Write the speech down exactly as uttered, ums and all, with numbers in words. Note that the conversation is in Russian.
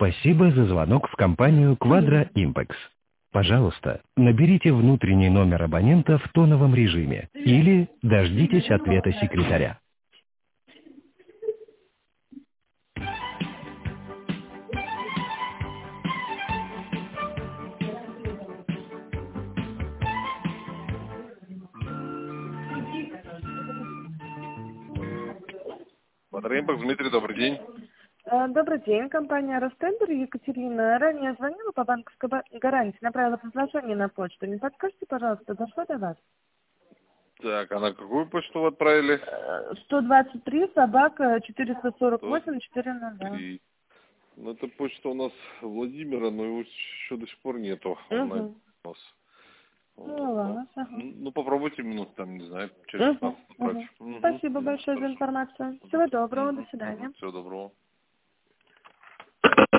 Спасибо за звонок в компанию Quadra Impex. Пожалуйста, наберите внутренний номер абонента в тоновом режиме или дождитесь ответа секретаря. Quadra Impex, Дмитрий, добрый день. Э, Добрый день, компания Ростендер, Екатерина. Ранее звонила по банковской ба- гарантии, направила предложение на почту. Не подскажите, пожалуйста, дошло до вас? Так, а на какую почту вы отправили? Э, сто двадцать три, собака, четыреста сорок восемь, четыреста. Три. Ну, это почта у нас Владимира, но его еще до сих пор нету. Он на- Угу. у нас. Ну, ладно, ага. Ну, ну, попробуйте минут, там, не знаю, через Угу. пятнадцать Угу. направить. Угу. Спасибо Мгм. большое за Хорошо. информацию. Всего доброго, до Мгм. свидания. Всего доброго.